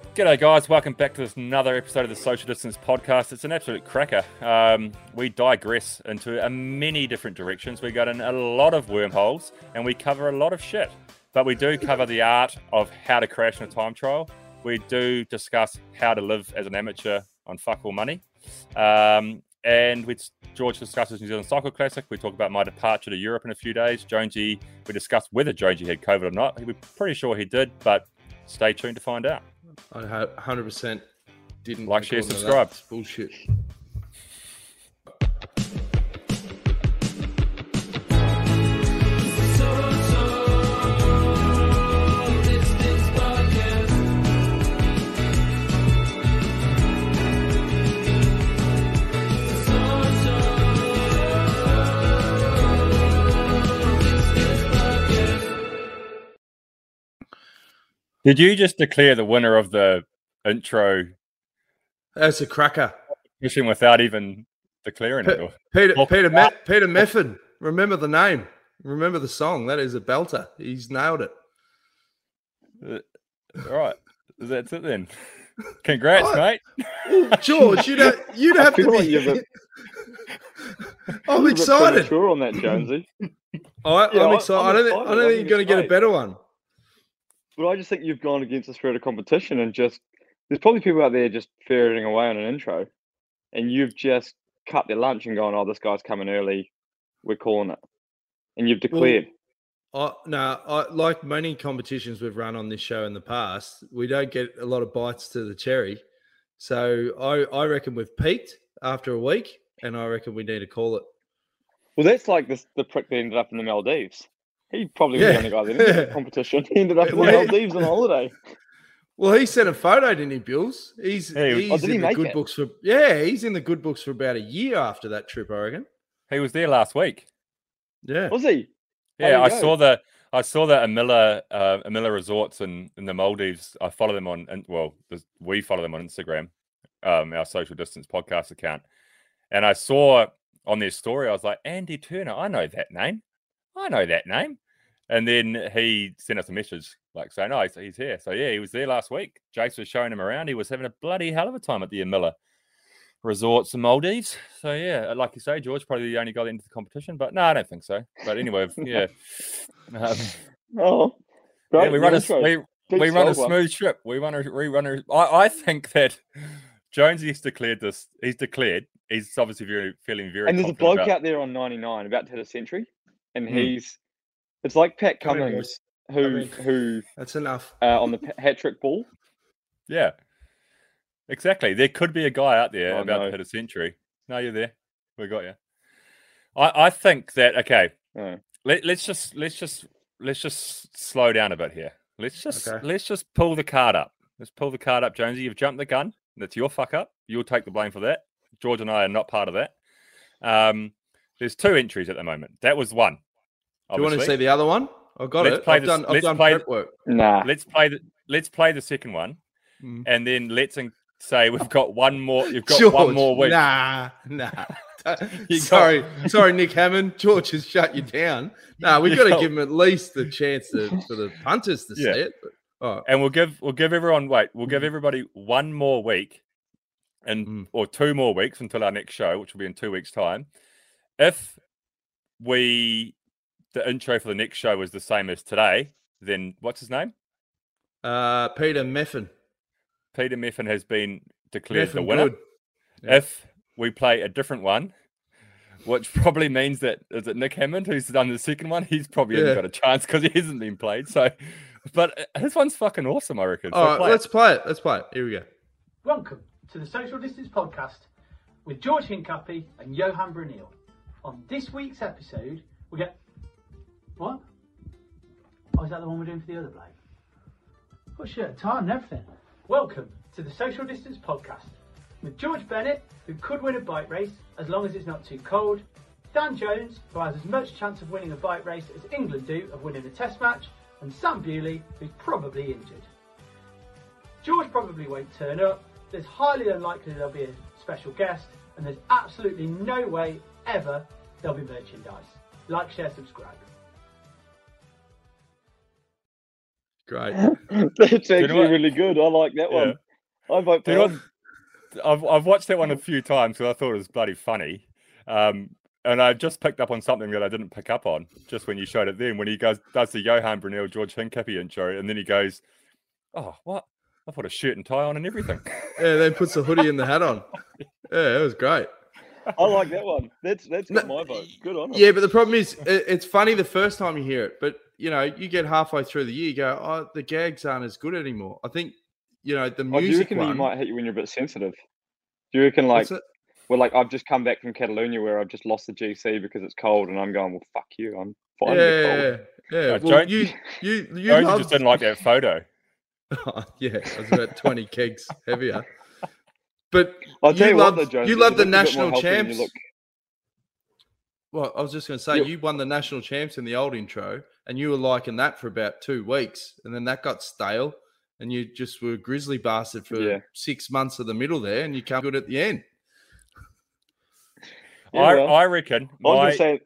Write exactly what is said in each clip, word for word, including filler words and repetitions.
G'day guys, welcome back to this another episode of the Social Distance Podcast. It's an absolute cracker. Um, we digress into a many different directions. We go in a lot of wormholes and we cover a lot of shit. But we do cover the art of how to crash in a time trial. We do discuss how to live as an amateur on fuck all money. Um, and we, George discusses New Zealand Cycle Classic. We talk about my departure to Europe in a few days. Jonesy, we discussed whether Jonesy had COVID or not. We're pretty sure he did, but stay tuned to find out. I one hundred percent didn't. Like, share, subscribe. Bullshit. Did you just declare the winner of the intro? That's a cracker. Mission without even declaring P- it. Or... Peter Oh, Peter Me- Peter Meffin. Remember the name. Remember the song. That is a belter. He's nailed it. Uh, all right, that's it then. Congrats, Oh, mate. Well, George, you'd have, you'd have to like be. you're a bit- I'm you're a bit excited. premature on that, Jonesy. I, Yeah, I'm I- excited. I'm I don't think. excited. I I don't think think you're going to it's get a great. better one. But I just think you've gone against the spirit of competition and just there's probably people out there just ferreting away on an intro, and you've just cut their lunch and gone, "Oh, this guy's coming early. We're calling it," and you've declared. I, no, I, like many competitions we've run on this show in the past, we don't get a lot of bites to the cherry. So I, I reckon we've peaked after a week, and I reckon we need to call it. Well, that's like this, the prick that ended up in the Maldives. He probably Yeah. was the only guy that ended the competition. He ended up in the Well, he- Maldives on holiday. Well, he sent a photo, didn't he, Bills? He's, Hey, he's oh, did he in the make good it? books for yeah, he's in the good books for about a year after that trip, I reckon. He was there last week. Yeah. Was he? Yeah, There I you go. saw the I saw the Amila uh, Amila Resorts in, in the Maldives. I follow them on, and well, the, we follow them on Instagram, um, our Social Distance Podcast account. And I saw on their story, I was like, Andy Turner, I know that name. I know that name. And then he sent us a message like saying, "Oh, he's, he's here." So yeah, he was there last week. Jace was showing him around. He was having a bloody hell of a time at the Amila Resorts in Maldives. So yeah, like you say, George probably the only guy into the competition. But no, I don't think so. But anyway, yeah. Um, Oh, Yeah, great. we run a intro. we, Big we run a solid one. smooth trip. We run a we run a. I, I think that Jonesy's declared this. He's declared. He's obviously very feeling very. And there's a confident bloke about- out there on ninety-nine about to hit a century, and Hmm. he's it's like Pat I mean, Cummings who I mean- who That's enough. uh, on the hat trick ball. Yeah, exactly. There could be a guy out there Oh, about no. to hit a century. No, you're there. We got you. I I think that okay. Oh. Let, let's just let's just let's just slow down a bit here. Let's just Okay. let's just pull the card up. Let's pull the card up, Jonesy. You've jumped the gun. That's your fuck up. You'll take the blame for that. George and I are not part of that. Um, there's two entries at the moment. That was one. Do you want to obviously. see the other one? I've got Let's it. play I've this- done, I've let's done play- prep work. Nah, Let's play the let's play the second one, Mm. and then let's in- say we've got one more. You've got George, one more week. Nah, nah. You sorry, sorry, Nick Hammond. George has shut you down. Nah, we've You got to got- give him at least the chance to, for the punters to Yeah. see it. But, oh, And we'll give we'll give everyone wait. We'll give Mhm. everybody one more week, and Mm. or two more weeks until our next show, which will be in two weeks' time. If we the intro for the next show was the same as today, then what's his name? uh, Peter Meffin. Peter Meffin has been declared the Meffin winner. good. Yeah. If we play a different one, which probably means that is it Nick Hammond who's done the second one? He's probably Yeah. hasn't got a chance because he hasn't been played. So, but his one's fucking awesome, I reckon. So All right, play it. let's play it. Let's play it. Here we go. Welcome to the Social Distance Podcast with George Hincapie and Johan Brunel. On this week's episode, we get... What? Oh, is that the one we're doing for the other bloke? Got shirt, tie and everything. Welcome to the Social Distance Podcast with George Bennett, who could win a bike race as long as it's not too cold, Dan Jones, who has as much chance of winning a bike race as England do of winning a test match, and Sam Bewley, who's probably injured. George probably won't turn up, there's highly unlikely there'll be a special guest, and there's absolutely no way ever there'll be merchandise. Like, share, subscribe. Great. That's actually you know what? really good. I like that Yeah. one. I vote Do you for know it. what? I've I've watched that one a few times because I thought it was bloody funny. Um, and I just picked up on something that I didn't pick up on just when you showed it then. When he goes does the Johan Brunel George Hincapie intro, and then he goes, "Oh, what? I've got a shirt and tie on and everything." Yeah, then puts the hoodie and the hat on. Yeah, it was great. I like that one. That's that's got No, my vote. Good on him. Yeah, but the problem is, it, it's funny the first time you hear it, but you know, you get halfway through the year, you go, "Oh, the gags aren't as good anymore." I think, you know, the Oh, do you music reckon one. you might hit you when you're a bit sensitive? Do you reckon like, What's it? well, like I've just come back from Catalonia where I've just lost the G C because it's cold, and I'm going, well, fuck you, I'm fine Yeah, with the cold. yeah, yeah. Uh, Well, Jones- you, you, you Jonesy loved. just didn't like that photo. Oh, yeah, it was about twenty kegs heavier. But I'll tell you you love what, though, Jones, you you love the look a bit more national healthy than you champs. look. Well, I was just going to say, You- you won the national champs in the old intro, and you were liking that for about two weeks, and then that got stale, and you just were a grizzly bastard for Yeah. six months of the middle there, and you come good at the end. Yeah, I well, I reckon I was my going to say,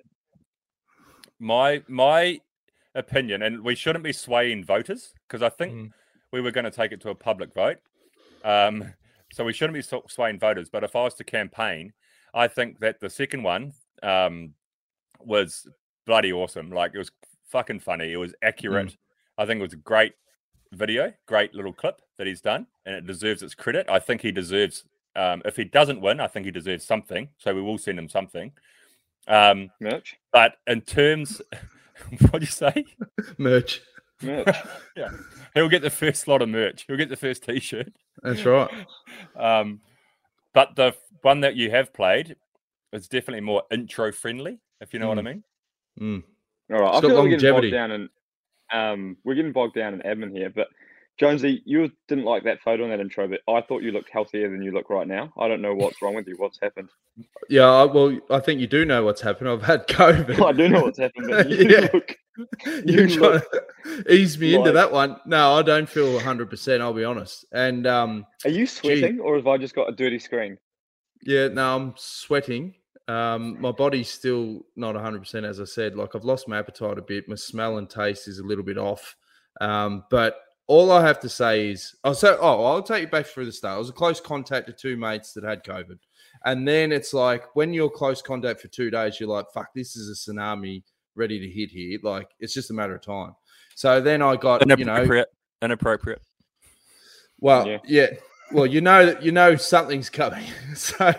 my my opinion, and we shouldn't be swaying voters because I think Mm. we were going to take it to a public vote. Um, so we shouldn't be sw- swaying voters. But if I was to campaign, I think that the second one um, was bloody awesome. Like it was fucking funny. It was accurate. I think it was a great video, great little clip that he's done, and it deserves its credit. I think he deserves. Um, if he doesn't win, I think he deserves something. So we will send him something. Um, Mitch, but in terms, what do you say? Merch. Mitch. Yeah, he'll get the first lot of merch. He'll get the first T-shirt. That's right. Um, but the one that you have played is definitely more intro friendly, if you know what I mean. Mm. All right, It's I got feel like we're getting longevity. bogged down in, um, we're getting bogged down in admin here. But Jonesy, you didn't like that photo in that intro, but I thought you looked healthier than you look right now. I don't know what's wrong with you. What's happened? Yeah, I- well, I think you do know what's happened. I've had COVID. I do know what's happened, but you Yeah. look. You're You trying look to ease me into like- that one. No, I don't feel one hundred percent, I'll be honest. And um, Are you sweating, or have I just got a dirty screen? yeah, no, I'm sweating. Um, my body's still not one hundred percent, as I said. Like, I've lost my appetite a bit. My smell and taste is a little bit off. Um, but all I have to say is, oh, so, oh, I'll take you back through the start. I was a close contact to two mates that had COVID. And then it's like, when you're close contact for two days, you're like, fuck, this is a tsunami ready to hit here. Like, it's just a matter of time. So then I got, you know, Inappropriate. Inappropriate. well, Yeah. yeah. Well, you know that you know something's coming. So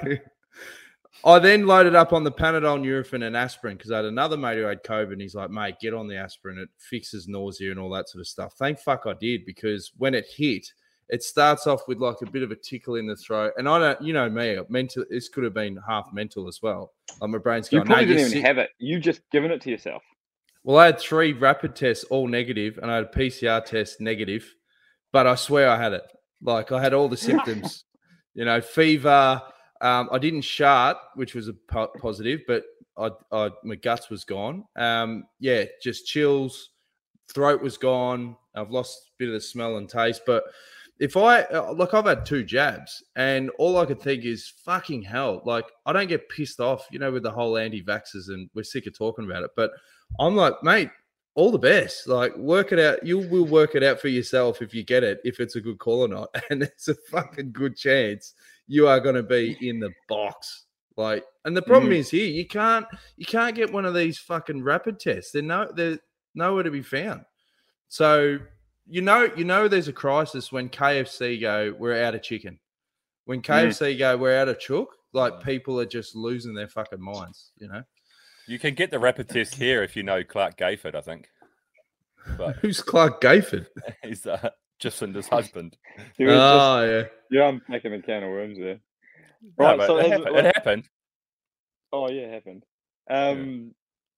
I then loaded up on the Panadol, Nurofen, and aspirin because I had another mate who had COVID, and he's like, "Mate, get on the aspirin. It fixes nausea and all that sort of stuff." Thank fuck I did, because when it hit, it starts off with like a bit of a tickle in the throat, and I don't, you know me, mental. This could have been half mental as well. Like my brain's You going, probably "No, didn't you're even sick." have it. You just given it to yourself. Well, I had three rapid tests, all negative, and I had a P C R test negative, but I swear I had it. Like, I had all the symptoms, you know, fever. Um, I didn't shart, which was a po- positive, but I, I, my guts was gone. Um, yeah, just chills, throat was gone. I've lost a bit of the smell and taste. But if I, uh, like, I've had two jabs, and all I could think is, fucking hell. Like, I don't get pissed off, you know, with the whole anti-vaxxers, and we're sick of talking about it. But I'm like, mate, all the best. Like, work it out. You will work it out for yourself if you get it, if it's a good call or not. And it's a fucking good chance you are going to be in the box. Like, and the problem Mm. is here, you can't, you can't get one of these fucking rapid tests. They're no, they're nowhere to be found. So, you know, you know, there's a crisis when K F C go, we're out of chicken. When K F C go, we're out of chook. Like, people are just losing their fucking minds, you know? You can get the rapid test here if you know Clark Gayford, I think. But Who's Clark Gayford? he's uh, Jacinda's husband. You were just, Oh, yeah. you're unpacking a can of worms there. No, Right, but so it, as- happened. like- it happened. Oh yeah, it happened. Um,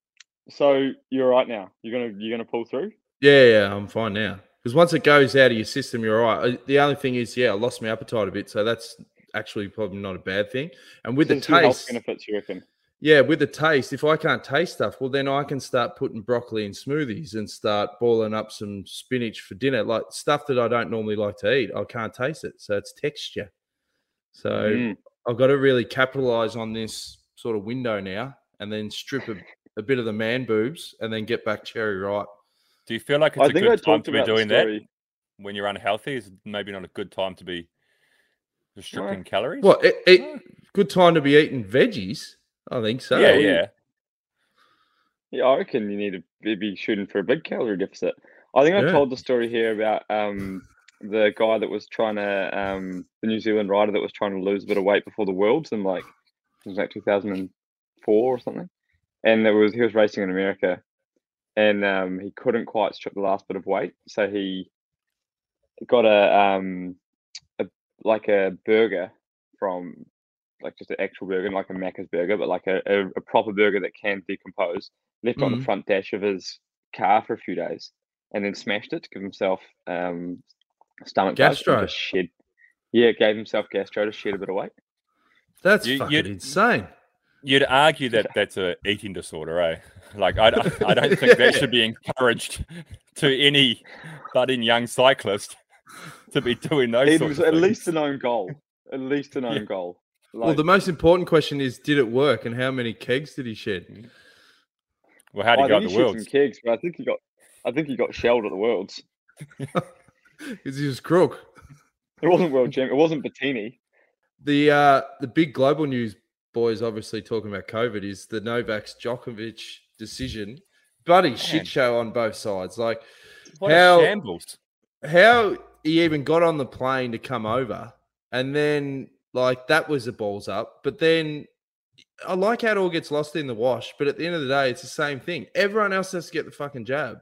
so you're right now. You're gonna you're gonna pull through. Yeah, yeah, I'm fine now. Because once it goes out of your system, you're all right. Uh, The only thing is, yeah, I lost my appetite a bit, so that's actually probably not a bad thing. And with So the there's a few health taste, benefits, you reckon? yeah, with the taste, if I can't taste stuff, well, then I can start putting broccoli in smoothies and start boiling up some spinach for dinner, like stuff that I don't normally like to eat. I can't taste it, so it's texture. So Mm. I've got to really capitalize on this sort of window now, and then strip a, a bit of the man boobs, and then get back cherry right. Do you feel like it's I a think I good time talked to be about the doing that story. when you're unhealthy? Is it maybe not a good time to be restricting Well, calories? What? It, it, No. good time to be eating veggies. I think so. Yeah, we- yeah. Yeah, I reckon you need to be- be shooting for a big calorie deficit. I think I've Yeah. told the story here about um the guy that was trying to um the New Zealand rider that was trying to lose a bit of weight before the Worlds in like it was like two thousand four or something, and there was he was racing in America, and um he couldn't quite strip the last bit of weight, so he got a um a like a burger from like just an actual burger, like a Macca's burger, but like a, a, a proper burger that can decompose. Left it on the Mm. front dash of his car for a few days, and then smashed it to give himself um, a stomach bug Gastro. and just shed. Yeah, gave himself gastro to shed a bit of weight. That's You- fucking you'd- insane. You'd argue that that's a eating disorder, eh? Like I, I don't think that should be encouraged to any budding young cyclist to be doing those It sorts was of at things. least an own goal. At least an own Yeah. goal. Well, Like, the most important question is, did it work, and how many kegs did he shed? Well, how do I you go think at he the shed some worlds? kegs, but I think he got, I think he got shelled at the Worlds. Because he was crook. It wasn't World Champ. It wasn't Bettini. The uh, the big global news, boys, obviously talking about COVID, is the Novak Djokovic decision. Bloody Man. shit show on both sides. Like What how a shambles! how he even got on the plane to come over, and then like that was a balls up. But then I like how it all gets lost in the wash. But at the end of the day, it's the same thing. Everyone else has to get the fucking jab,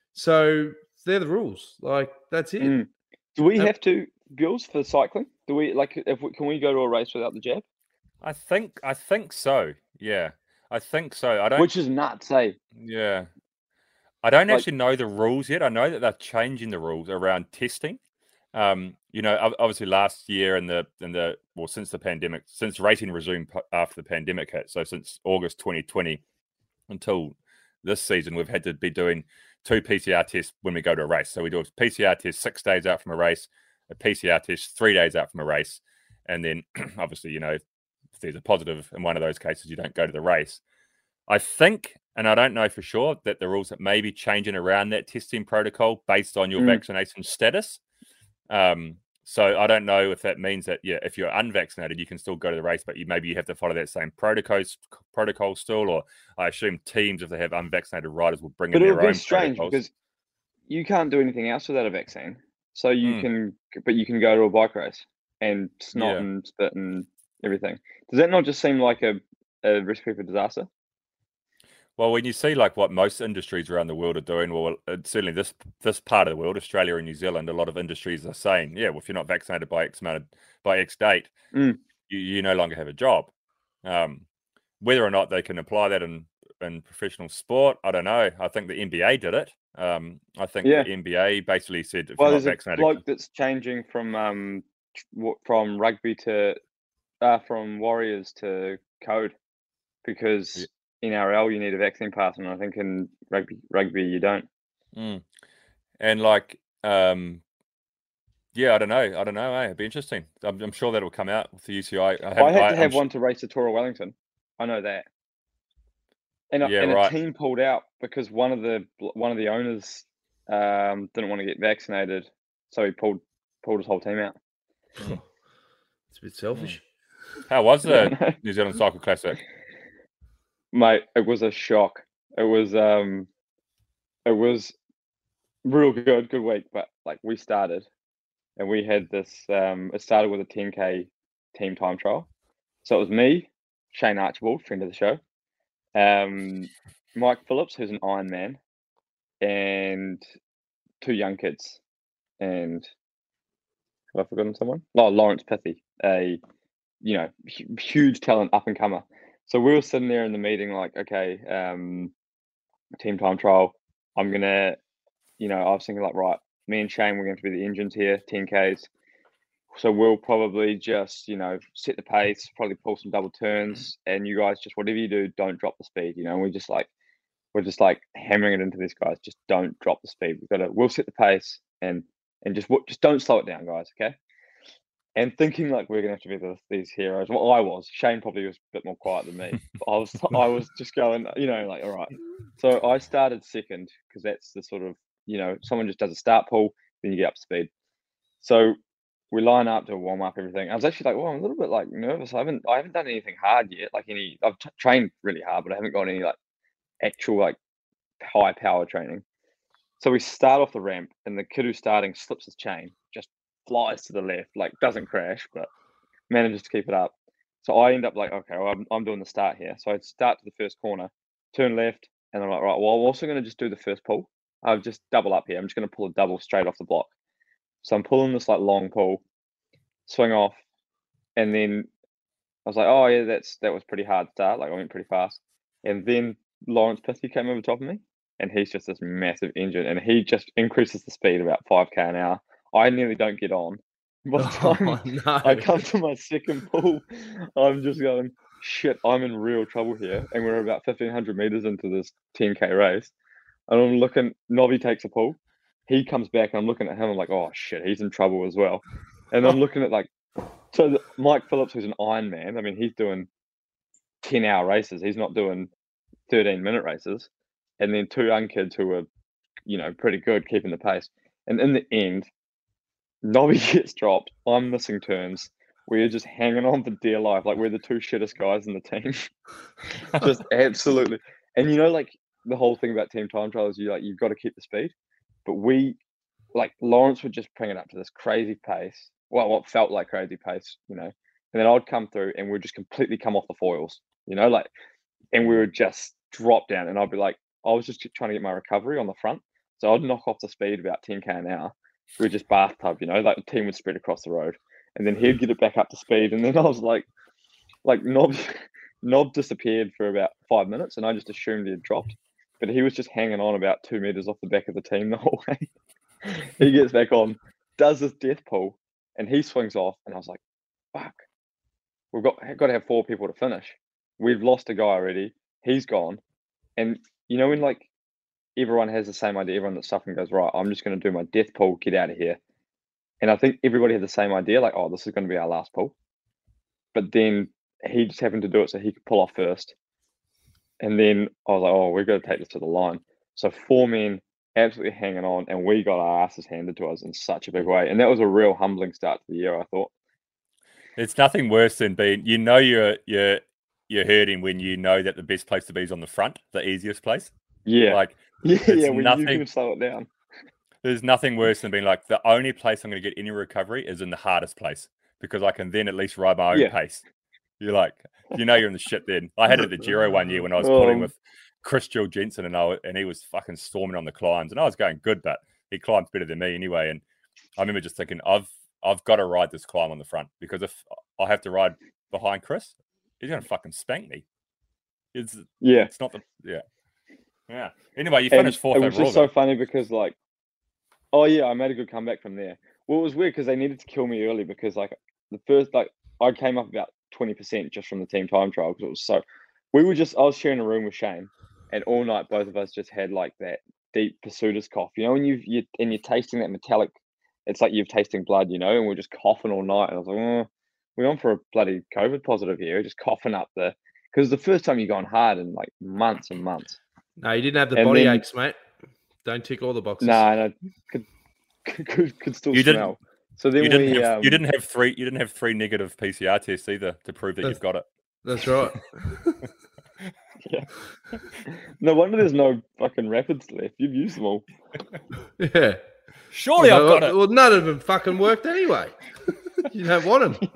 so they're the rules. Like that's it. Mm. Do we Um, have to, girls, for cycling? Do we like if we, can we go to a race without the jab? I think I think so. Yeah, I think so. I don't. Which is nuts, eh? Yeah, I don't Like- actually know the rules yet. I know that they're changing the rules around testing. Um, you know, ob- obviously last year and the and the well since the pandemic, since racing resumed p- after the pandemic hit, so since August twenty twenty until this season, we've had to be doing two P C R tests when we go to a race. So we do a P C R test six days out from a race, a P C R test three days out from a race, and then obviously, you know, if there's a positive in one of those cases, you don't go to the race. I think, and I don't know for sure, that the rules that may be changing around that testing protocol based on your Mm. vaccination status. Um, so I don't know if that means that, yeah, if you're unvaccinated, you can still go to the race, but you maybe you have to follow that same protocols protocol still, or I assume teams, if they have unvaccinated riders, will bring But in it'll their be own strange protocols. because you can't do anything else without a vaccine. So you Mm. can, but you can go to a bike race and snot Yeah. and spit and everything. Does that not just seem like a, a recipe for disaster? Well, when you see like what most industries around the world are doing, well, uh, certainly this this part of the world, Australia and New Zealand, a lot of industries are saying, yeah, well, if you're not vaccinated by X amount of, by X date, Mm. you, you no longer have a job. Um, whether or not they can apply that in in professional sport, I don't know. I think the N B A did it. Um, I think Yeah. the N B A basically said if Well, you're not there's a vaccinated, bloke that's changing from um tr- wa- from rugby to uh, from Warriors to code because Yeah. in R L you need a vaccine pass, and I think in rugby rugby you don't. Mm. and like, um, yeah, I don't know. I don't know. Eh? It'd be interesting. I'm, I'm sure that'll come out with the U C I. I, I haven't- had I- to I'm have sh- one to race the Tour of Wellington. I know that. And, a- Yeah, and right. a team pulled out because one of the one of the owners um, didn't want to get vaccinated, so he pulled pulled his whole team out. It's a bit selfish. How was Yeah, the I know. New Zealand Cycle Classic? Mate, it was a shock. It was um, it was real good, good week. But like we started, and we had this. Um, it started with a ten K team time trial. So it was me, Shane Archibald, friend of the show, um, Mike Phillips, who's an Iron Man, and two young kids. And have I forgotten someone? Oh, Lawrence Pithy, a you know hu- huge talent, up and comer. So we were sitting there in the meeting, like, okay, um, team time trial. I'm gonna, you know, I was thinking like, right, me and Shane, we're going to be the engines here, ten Ks. So we'll probably just, you know, set the pace, probably pull some double turns, and you guys just whatever you do, don't drop the speed. You know, and we just like we're just like hammering it into these guys. Just don't drop the speed. We've got to we'll set the pace and and just just don't slow it down, guys. Okay. And thinking like we're gonna have to be the, these heroes. Well, I was. Shane probably was a bit more quiet than me. But I was I was just going, you know, like all right. So I started second because that's the sort of you know, someone just does a start pull, then you get up to speed. So we line up to warm up everything. I was actually like, well, I'm a little bit like nervous. I haven't, I haven't done anything hard yet. Like any, I've t- trained really hard, but I haven't got any like actual like high power training. So we start off the ramp, and the kid who's starting slips his chain, just flies to the left, like doesn't crash, but manages to keep it up. So I end up like, okay, well, I'm, I'm doing the start here. So I start to the first corner, turn left, and I'm like, right, well, I'm also going to just do the first pull. I'll just double up here. I'm just going to pull a double straight off the block. So I'm pulling this like long pull, swing off, and then I was like, oh yeah, that's that was pretty hard start. Like I went pretty fast. And then Lawrence Piskey came over top of me, and he's just this massive engine, and he just increases the speed about five k an hour. I nearly don't get on. By the time Oh, no. I come to my second pull, I'm just going, shit, I'm in real trouble here. And we're about fifteen hundred meters into this ten k race. And I'm looking, Nobby takes a pull. He comes back, and I'm looking at him. I'm like, oh shit, he's in trouble as well. And I'm looking at like, so the, Mike Phillips, who's an Ironman, I mean, he's doing ten hour races. He's not doing thirteen minute races. And then two young kids who were, you know, pretty good keeping the pace. And in the end, Nobby gets dropped. I'm missing turns. We're just hanging on for dear life. Like we're the two shittest guys in the team. Just absolutely. And you know, like the whole thing about team time trial is you like you've got to keep the speed. But we, like Lawrence would just bring it up to this crazy pace. Well, what felt like crazy pace, you know. And then I'd come through, and we'd just completely come off the foils, you know, like, and we would just drop down. And I'd be like, I was just trying to get my recovery on the front, so I'd knock off the speed about ten k an hour. We were just bathtub, you know, like the team would spread across the road, and then he'd get it back up to speed. And then I was like, like Nob, Nob disappeared for about five minutes, and I just assumed he had dropped, but he was just hanging on about two meters off the back of the team the whole way. He gets back on, does this death pull, and he swings off, and I was like, fuck, we've got got to have four people to finish. We've lost a guy already. He's gone, and you know when like. Everyone has the same idea. Everyone that's suffering goes, right, I'm just going to do my death pull, get out of here. And I think everybody had the same idea, like, oh, this is going to be our last pull. But then he just happened to do it so he could pull off first. And then I was like, oh, we've got to take this to the line. So four men absolutely hanging on, and we got our asses handed to us in such a big way. And that was a real humbling start to the year, I thought. It's nothing worse than being, you know, you're, you're, you're hurting when you know that the best place to be is on the front, the easiest place. Yeah. Like, yeah, yeah, when nothing, you can slow it down. There's nothing worse than being like, the only place I'm going to get any recovery is in the hardest place, because I can then at least ride my own Yeah. pace. You're like, you know, you're in the shit then. I had it at the Giro one year when I was Oh. pulling with Chris Jill Jensen, and I, and he was fucking storming on the climbs, and I was going good, but he climbs better than me anyway. And I remember just thinking, I've I've got to ride this climb on the front, because if I have to ride behind Chris, he's going to fucking spank me. It's Yeah. It's not the yeah. Yeah. Anyway, you And finished fourth it was overall. just so though. funny because, like, oh yeah, I made a good comeback from there. Well, it was weird because they needed to kill me early because, like, the first, like, I came up about twenty percent just from the team time trial because it was so. We were just, I was sharing a room with Shane, and all night both of us just had like that deep pursuiter's cough. You know, when you you and you're tasting that metallic, it's like you're tasting blood. You know, and we're just coughing all night. And I was like, oh, we're on for a bloody COVID positive here, just coughing up the because the first time you've gone hard in like months and months. No, you didn't have the And body then- aches, mate. Don't tick all the boxes. No, nah, no, could, could could still You didn't- smell. So then You didn't we, have um, you didn't have three you didn't have three negative P C R tests either to prove that That's- you've got it. That's right. yeah. No wonder there's no fucking rapids left. You've used them all. Yeah. Surely well, I've got it. well, none of them fucking worked anyway. You don't want them.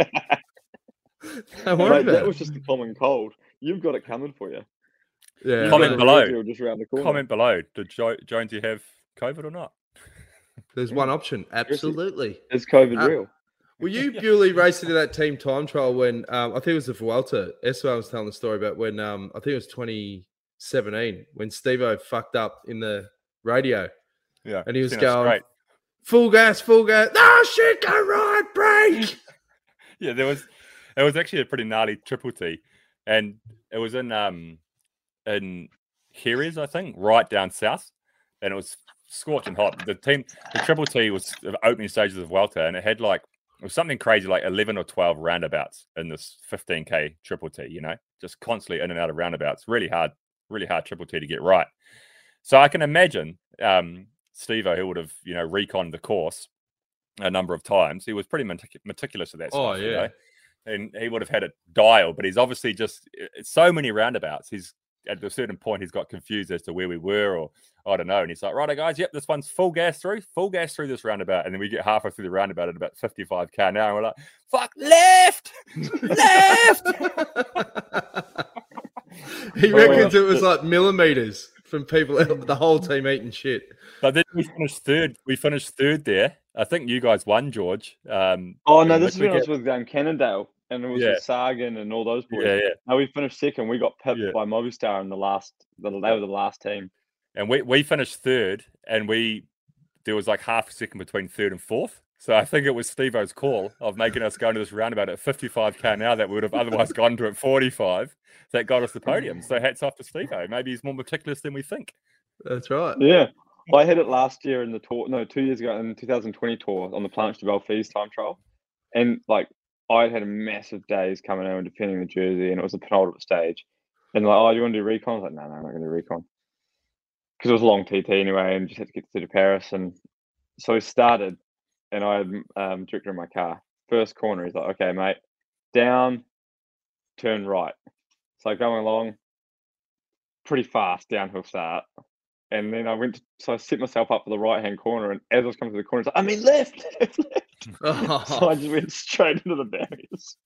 Don't worry Mate, about that it. was just a common cold. You've got it coming for you. Yeah. You've Comment got below. the real deal just around the corner. Comment below. Did jo- Jonesy have COVID or not? There's one option. Absolutely. Is COVID Uh, real? Were you purely racing to that team time trial when um, I think it was the Vuelta? Esteban was telling the story about when um, I think it was twenty seventeen when Steve-O fucked up in the radio Yeah. and he was seen it going straight. full gas, full gas. No shit, go right, break. Yeah, there was it was actually a pretty gnarly triple T, and it was in um in Jerez, I think, right down south, and it was scorching hot. The team, the triple T was the opening stages of Vuelta, and it had like it was something crazy, like eleven or twelve roundabouts in this fifteen K triple T. You know, just constantly in and out of roundabouts. Really hard, really hard triple T to get right. So I can imagine um, Steve-O, who would have, you know, reconned the course a number of times. He was pretty metic- meticulous with that stuff, Oh, yeah. you know? And he would have had it dialed, but he's obviously just it's so many roundabouts. He's at a certain point, he's got confused as to where we were, or I don't know. And he's like, right, guys, yep, this one's full gas through, full gas through this roundabout. And then we get halfway through the roundabout at about fifty-five k an hour. And we're like, fuck, left, left. He reckons it was like millimeters from people, the whole team eating shit. But then we finished third. We finished third there. I think you guys won, George. Um, Oh no, and this is we when I was get- with um, Cannondale, and it was Yeah. with Sagan and all those boys. Yeah, yeah. No, we finished second. We got pipped Yeah. by Movistar in the last. The, they were the last team. And we, we finished third, and we there was like half a second between third and fourth. So I think it was Steve-O's call of making us go into this roundabout at fifty-five k an hour that we would have otherwise gone to at forty-five. That got us the podium. So hats off to Steve-O. Maybe he's more meticulous than we think. That's right. Yeah, well, I had it last year in the tour. No, two years ago in the twenty twenty tour on the Planche de Belfize time trial, and like I had a massive days coming out and defending the jersey, and it was the penultimate stage. And like, oh, do you want to do recon? I was like, no, no, I'm not going to do recon because it was a long T T anyway, and just had to get to Paris. And so we started, and I had um, director in my car. First corner, he's like, okay, mate, down, turn right. So going along, pretty fast downhill start. And then I went, to, so I set myself up for the right hand corner. And as I was coming to the corner, it's like, I mean, left, left, left. So I just went straight into the barriers.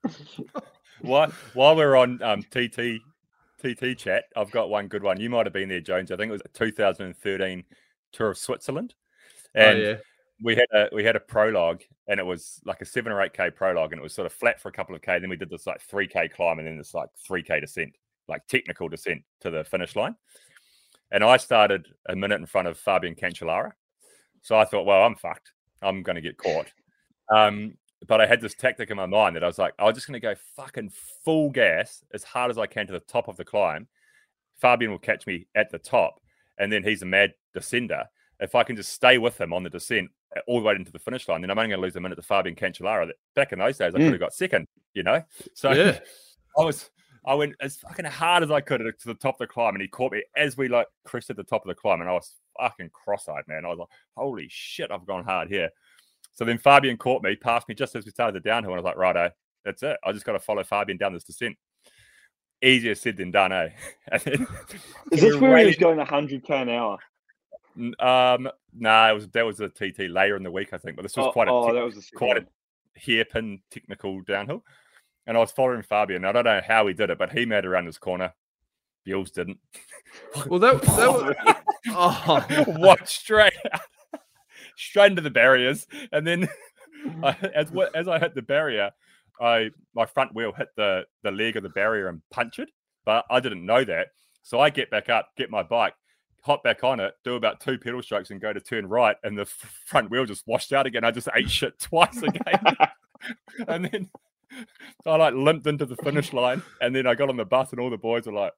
While, while we're on um, T T T T chat, I've got one good one. You might have been there, Jones. I think it was a two thousand thirteen Tour of Switzerland. And oh, yeah. we had a we had a prologue, and it was like a seven or eight k prologue, and it was sort of flat for a couple of k. Then we did this like three k climb, and then this like three k descent, like technical descent to the finish line. And I started a minute in front of Fabian Cancellara, so I thought, well, I'm fucked. I'm going to get caught. Um, but I had this tactic in my mind that I was like, I'm just going to go fucking full gas as hard as I can to the top of the climb. Fabian will catch me at the top, and then he's a mad descender. If I can just stay with him on the descent all the way into the finish line, then I'm only going to lose a minute to Fabian Cancellara. Back in those days, I Mm. could have got second, you know? So Yeah. I was, I went as fucking hard as I could to the top of the climb, and he caught me as we like crested the top of the climb, and I was fucking cross-eyed, man. I was like, holy shit, I've gone hard here. So then Fabian caught me, passed me just as we started the downhill, and I was like, righto, that's it. I just got to follow Fabian down this descent. Easier said than done, eh? And then, Is so this we're where he was waiting- going one hundred k an hour? N- Um, no, nah, it was that was a T T later in the week, I think. But this was Oh, quite a oh, tec- that was the second quite a one. hairpin technical downhill, and I was following Fabian. I don't know how he did it, but he made it around this corner. Buells didn't. Well, that, that was. Oh, Walked straight, straight into the barriers, and then I, as wa- as I hit the barrier, I my front wheel hit the the leg of the barrier and punctured. But I didn't know that, so I get back up, get my bike, hop back on it, do about two pedal strokes, and go to turn right, and the f- front wheel just washed out again. I just ate shit twice again, and then so I like limped into the finish line, and then I got on the bus, and all the boys were like,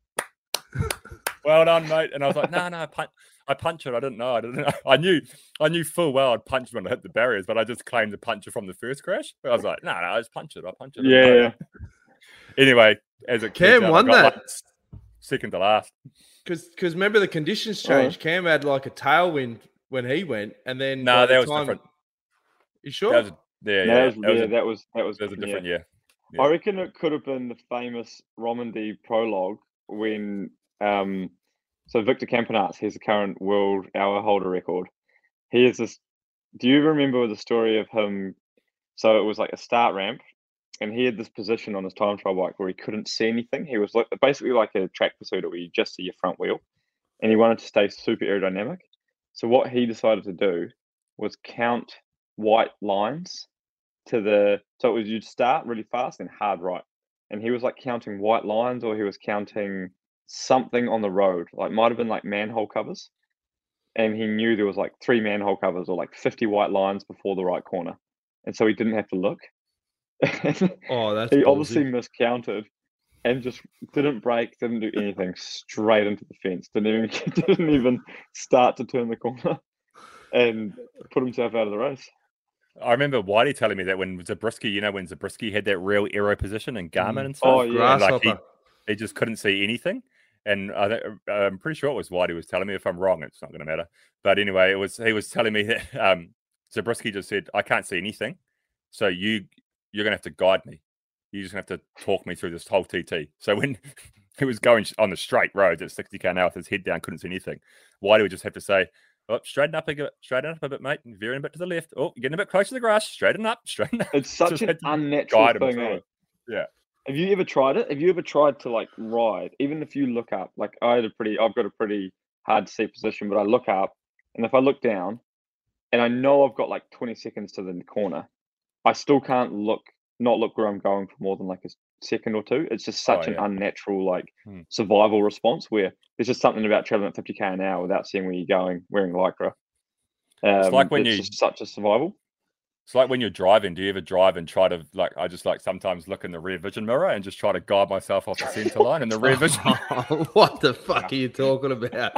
"Well done, mate!" And I was like, "No, no, I, pun- I punctured. I didn't know. I didn't know. I knew, I knew full well I'd punched when I hit the barriers, but I just claimed the puncher from the first crash. But I was like, no, no, I just punched it. I punched it. I didn't know Yeah. that." Anyway, as it Cam turns out, I won got, that. like, second to last. because because remember the conditions Oh. changed. Cam had like a tailwind when he went, and then No, by that the was time- different. You sure? That was a, yeah, No, yeah. that was, that was yeah, a, that was that was, that was a yeah. different year. Yeah. I reckon it could have been the famous Romandy prologue when um so Victor Campenaerts, he's the current world hour holder record. He is this do you remember the story of him? So it was like a start ramp, and he had this position on his time trial bike where he couldn't see anything. He was like basically like a track pursuiter where you just see your front wheel, and he wanted to stay super aerodynamic. So what he decided to do was count white lines to the so it was you'd start really fast and hard right, and he was like counting white lines, or he was counting something on the road, like might have been like manhole covers, and he knew there was like three manhole covers or like fifty white lines before the right corner, and so he didn't have to look. Oh, that's He ballsy. obviously miscounted and just didn't brake, didn't do anything, straight into the fence. Didn't even didn't even start to turn the corner, and put himself out of the race. I remember Whitey telling me that when Zabriskie, you know, when Zabriskie had that real aero position in Garmin Mm. and stuff, Oh, yeah. and, like, he, Grasshopper. he just couldn't see anything. And I th- I'm pretty sure it was Whitey was telling me. If I'm wrong, it's not going to matter. But anyway, it was he was telling me that um, Zabriskie just said, "I can't see anything, so you you're going to have to guide me. You're just going to have to talk me through this whole T T." So when he was going on the straight roads at sixty k an hour with his head down, couldn't see anything, Whitey would just have to say, "Oh, straighten up a bit, straighten up a bit, mate, and veering a bit to the left. Oh, you're getting a bit close to the grass. Straighten up, straighten up." It's such Just an had to unnatural guide him thing. through Eh? it. Yeah. Have you ever tried it? Have you ever tried to like ride? Even if you look up, like I had a pretty, I've got a pretty hard to see position, but I look up, and if I look down, and I know I've got like twenty seconds to the corner, I still can't look, not look where I'm going for more than like a second or two. It's just such Oh, an yeah. unnatural like Hmm. survival response where there's just something about traveling at fifty k an hour without seeing where you're going, wearing lycra. Um, like when it's you- just such a survival. It's like when you're driving. Do you ever drive and try to like? I just like sometimes look in the rear vision mirror and just try to guide myself off the centre line in the rear vision. What the fuck are you talking about?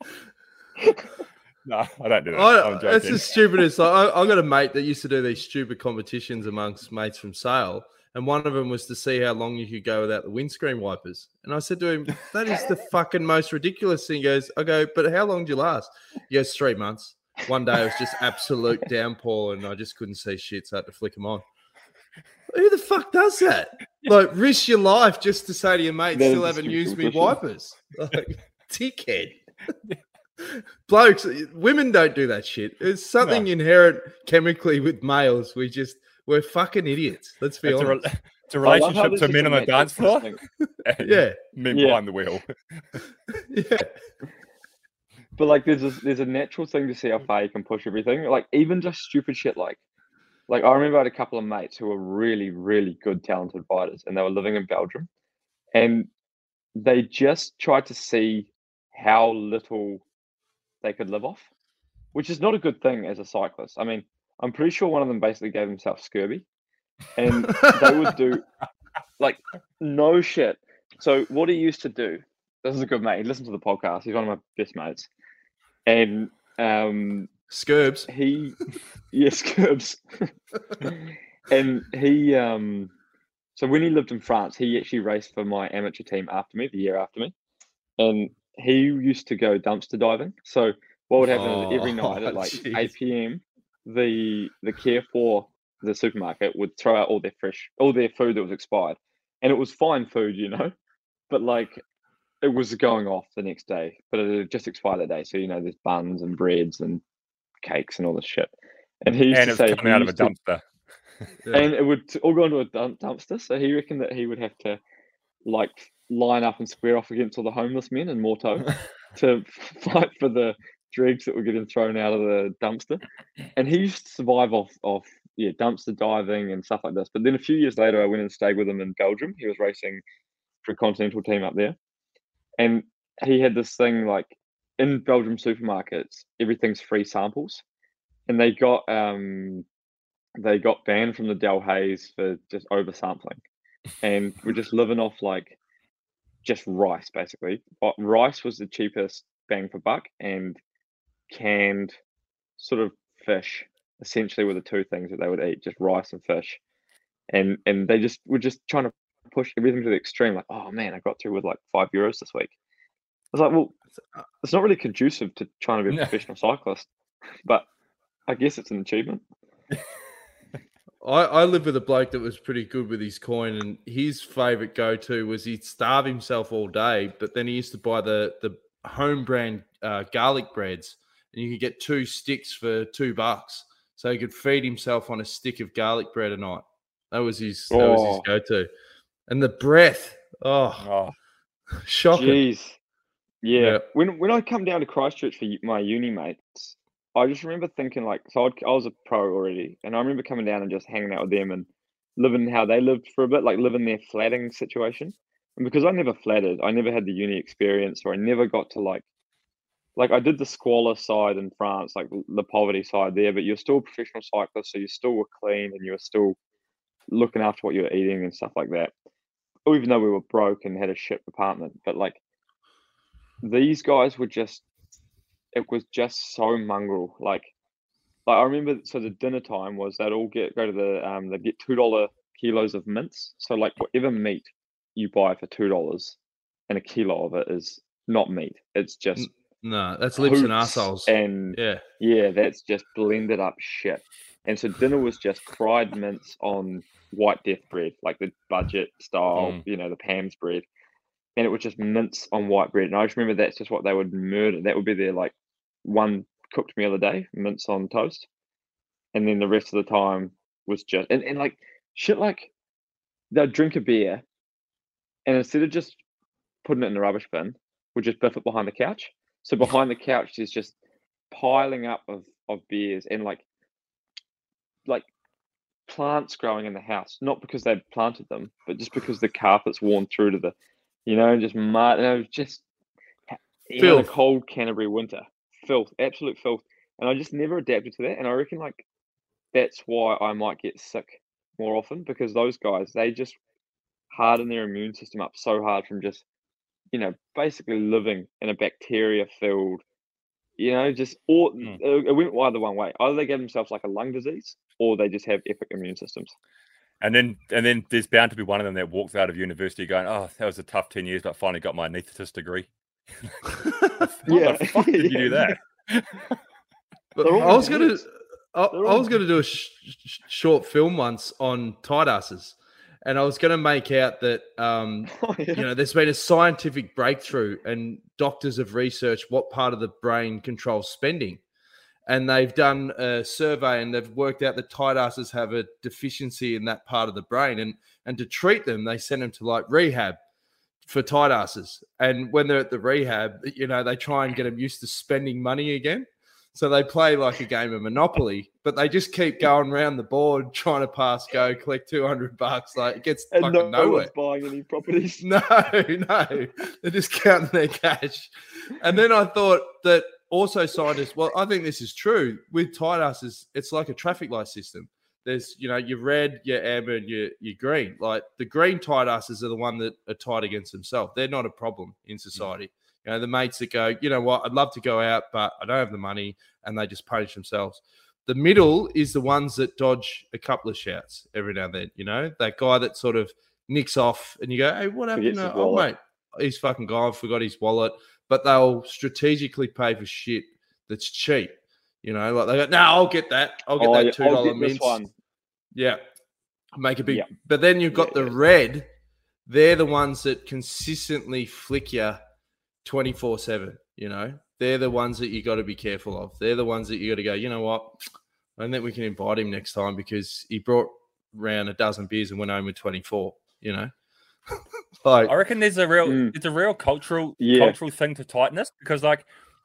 No, I don't do that. I, I'm that's joking. the stupidest. Like, I, I got a mate that used to do these stupid competitions amongst mates from Sale, and one of them was to see how long you could go without the windscreen wipers. And I said to him, "That is the fucking most ridiculous thing." He goes, "I go, but how long did you last?" He goes, three months. One day it was just absolute downpour, and I just couldn't see shit, so I had to flick them on. Who the fuck does that? Like, risk your life just to say to your mate, That is "Still a haven't stupid used me question. wipers." Like, dickhead. Blokes, women don't do that shit. There's something No. inherent chemically with males. We just we're fucking idiots. Let's be It's a, honest. re- it's a I love how relationship there's to just men a on the natural dance floor instinct. and Yeah, men Yeah. behind the wheel. yeah. But like, there's a, there's a natural thing to see how far you can push everything. Like even just stupid shit. Like, like I remember I had a couple of mates who were really, really good, talented fighters, and they were living in Belgium, and they just tried to see how little they could live off, which is not a good thing as a cyclist. I mean, I'm pretty sure one of them basically gave himself scurvy, and they would do like no shit. So what he used to do, this is a good mate. He listened to the podcast. He's one of my best mates, and um, Scurbs. he, yes, Curbs, and he, um, so when he lived in France, he actually raced for my amateur team after me, the year after me, and he used to go dumpster diving. So what would happen is every night Oh, at like jeez. eight p m, the the Carrefour, the supermarket, would throw out all their fresh, all their food that was expired, and it was fine food, you know, but like it was going off the next day, but it had just expired that day. So you know, there's buns and breads and cakes and all this shit. And he used And to it's say coming he out of a used to- dumpster. Yeah. and it would all go into a dump- dumpster. So he reckoned that he would have to like line up and square off against all the homeless men in Morto to fight for the dregs that were getting thrown out of the dumpster. And he used to survive off off yeah dumpster diving and stuff like this. But then a few years later, I went and stayed with him in Belgium. He was racing for a continental team up there, and he had this thing like in Belgium supermarkets, everything's free samples, and they got um they got banned from the Del Hayes for just oversampling, and we're just living off like just rice basically. But rice was the cheapest bang for buck, and canned sort of fish essentially were the two things that they would eat, just rice and fish, and and they just were just trying to push everything to the extreme. Like, oh man, I got through with like five euros this week. I was like, well, it's not really conducive to trying to be a No. professional cyclist, but I guess it's an achievement. I, I lived with a bloke that was pretty good with his coin, and his favorite go-to was he'd starve himself all day, but then he used to buy the the home brand uh, garlic breads, and you could get two sticks for two bucks, so he could feed himself on a stick of garlic bread a night. That was his. That was his Oh. go-to, and the breath. Oh, Oh, shocking. Jeez. Yeah. Yeah. When when I come down to Christchurch for u- my uni mates, I just remember thinking like, so I'd, I was a pro already, and I remember coming down and just hanging out with them and living how they lived for a bit, like living their flatting situation. And because I never flatted, I never had the uni experience, or I never got to like, like I did the squalor side in France, like the poverty side there, but you're still a professional cyclist, so you still were clean and you were still looking after what you were eating and stuff like that. Even though we were broke and had a shit apartment, but like these guys were just, it was just so mongrel. Like, like I remember, so the dinner time was they'd all get go to the um they get two dollar kilos of mince. So like whatever meat you buy for two dollars, and a kilo of it is not meat. It's just no, that's lips and hoops assholes. and Yeah, yeah, that's just blended up shit. And so dinner was just fried mince on white death bread, like the budget style, Mm. you know, the Pam's bread. And it was just mince on white bread. And I just remember that's just what they would murder. That would be their like one cooked meal a day, mince on toast. And then the rest of the time was just and, and like shit like they'd drink a beer and instead of just putting it in the rubbish bin, would just biff it behind the couch. So behind the couch there's just piling up of, of beers and like like plants growing in the house, not because they planted them, but just because the carpet's worn through to the, you know, just mud. And it was just in a cold Canterbury winter, filth, absolute filth. And I just never adapted to that. And I reckon like that's why I might get sick more often because those guys they just harden their immune system up so hard from just, you know, basically living in a bacteria-filled. You know, just or Mm. it went either one way. Either they get themselves like a lung disease, or they just have epic immune systems. And then, and then there's bound to be one of them that walks out of university going, "Oh, that was a tough ten years, but I finally got my anaesthetist degree." How Yeah. the fuck did you do Yeah. that? But They're all I was gonna, dudes. I, I They're all was gonna do a sh- sh- short film once on tight asses, and I was gonna make out that um, Oh, yeah. you know, there's been a scientific breakthrough, and doctors have researched what part of the brain controls spending, and they've done a survey, and they've worked out that tight asses have a deficiency in that part of the brain, and and to treat them, they send them to like rehab for tight asses, and when they're at the rehab, you know, they try and get them used to spending money again. So they play like a game of Monopoly, but they just keep going around the board trying to pass go, collect two hundred bucks. Like it gets And fucking no nowhere. one's buying any properties. No, no. They're just counting their cash. And then I thought that also scientists, well, I think this is true. With tight asses, it's like a traffic light system. There's, you know, your red, your amber, and your, your green. Like the green tight asses are the one that are tight against themselves. They're not a problem in society. You know, the mates that go, you know what, I'd love to go out, but I don't have the money, and they just punish themselves. The middle is the ones that dodge a couple of shouts every now and then, you know, that guy that sort of nicks off and you go, hey, what happened? Forgets his To, oh, wallet. mate, he's fucking gone, forgot his wallet, but they'll strategically pay for shit that's cheap. You know, like they go, no, I'll get that. I'll get Oh, that yeah, two I'll dollar get this mince. one. Yeah. Make a big, Yeah. but then you've got Yeah, the yeah. red. They're the ones that consistently flick you twenty-four seven, you know, they're the ones that you got to be careful of. They're the ones that you got to go, you know what? I don't think we can invite him next time because he brought around a dozen beers and went home with twenty-four, you know? Like, I reckon there's a real, Mm. it's a real cultural, Yeah. cultural thing to tightness because, like,